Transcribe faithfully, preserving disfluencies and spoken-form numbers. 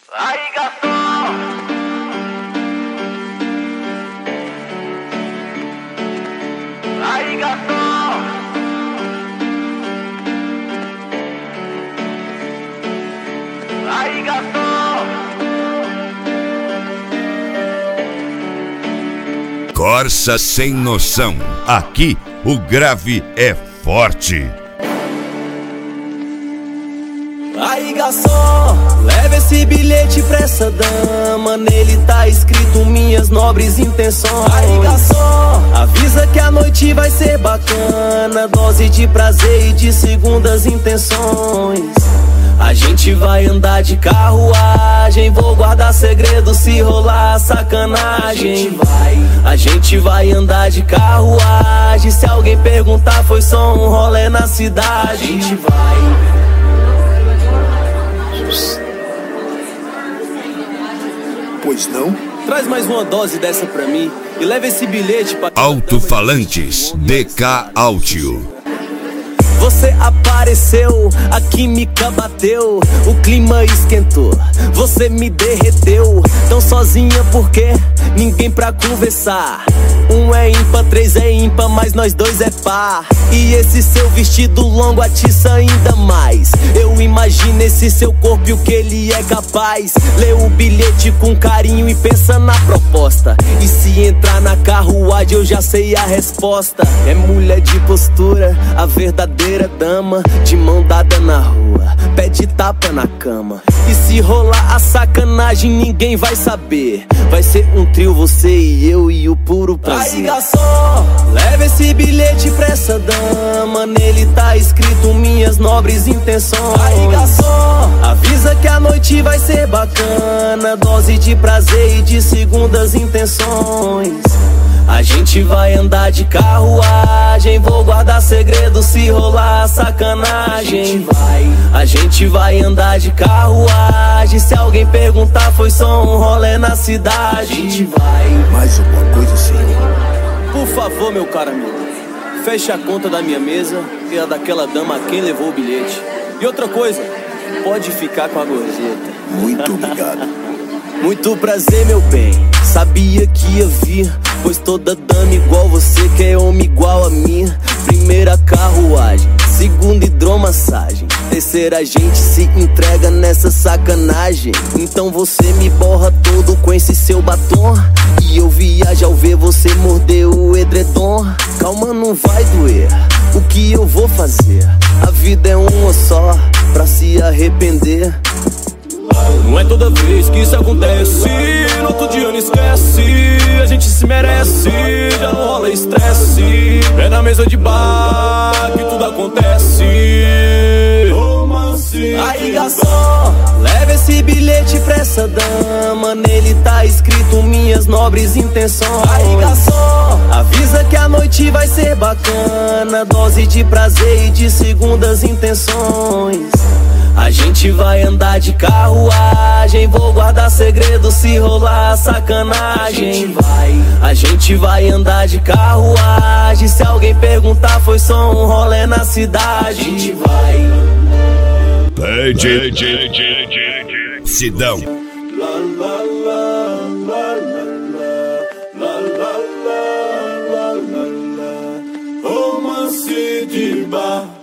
Aí, garçom! Aí, garçom! Aí, garçom! Corsa Sem Noção. Aqui o grave é forte. Aí, garçom, leva esse bilhete pra essa dama. Nele tá escrito minhas nobres intenções. Aí, garçom, avisa que a noite vai ser bacana. Dose de prazer e de segundas intenções. A gente vai andar de carruagem. Vou guardar segredo se rolar sacanagem. A gente vai, a gente vai andar de carruagem. Se alguém perguntar, foi só um rolê na cidade. A gente vai. Pois não? Traz mais uma dose dessa pra mim e leva esse bilhete pra... Alto-falantes D K Audio. Você apareceu, a química bateu, o clima esquentou, você me derreteu. Tão sozinha porque ninguém pra conversar. Um é ímpar, três é ímpar, mas nós dois é par. E esse seu vestido longo atiça ainda mais. Eu imagino esse seu corpo e o que ele é capaz. Lê o bilhete com carinho e pensa na proposta. E se entrar na carruagem eu já sei a resposta. É mulher de postura, a verdadeira dama, de mão dada na rua, pede tapa na cama. E se rolar a sacanagem ninguém vai saber. Vai ser um trio, você e eu e o puro prazer. Aí, garçom, leva esse bilhete pra essa dama. Nele tá escrito minhas nobres intenções. Aí, garçom, avisa que a noite vai ser bacana. Dose de prazer e de segundas intenções. A gente vai andar de carruagem. Vou guardar segredo se rolar sacanagem. A gente vai, a gente vai andar de carruagem. Se alguém perguntar, foi só um rolê na cidade. A gente vai. Mais alguma coisa, senhor? Por favor, meu caro amigo, feche a conta da minha mesa e a daquela dama a quem levou o bilhete. E outra coisa, pode ficar com a gorjeta. Muito obrigado. Muito prazer, meu bem, sabia que ia vir, pois toda dama igual você quer homem igual a mim. Primeira carruagem, segunda hidromassagem, terceira a gente se entrega nessa sacanagem. Então você me borra todo com esse seu batom, e eu viajo ao ver você morder o edredom. Calma, não vai doer, o que eu vou fazer? A vida é uma só, pra se arrepender. Não é toda vez que isso acontece, no outro dia não esquece. A gente se merece, já não rola estresse. É na mesa de bar que tudo acontece. Aí, garçom, leva esse bilhete pra essa dama. Nele tá escrito minhas nobres intenções. Aí, garçom, avisa que a noite vai ser bacana. Dose de prazer e de segundas intenções. A gente vai andar de carruagem. Vou guardar segredo se rolar sacanagem. A gente vai, a gente vai andar de carruagem. Se alguém perguntar, foi só um rolê na cidade. A gente vai. Pede Sidão. Romance de bar.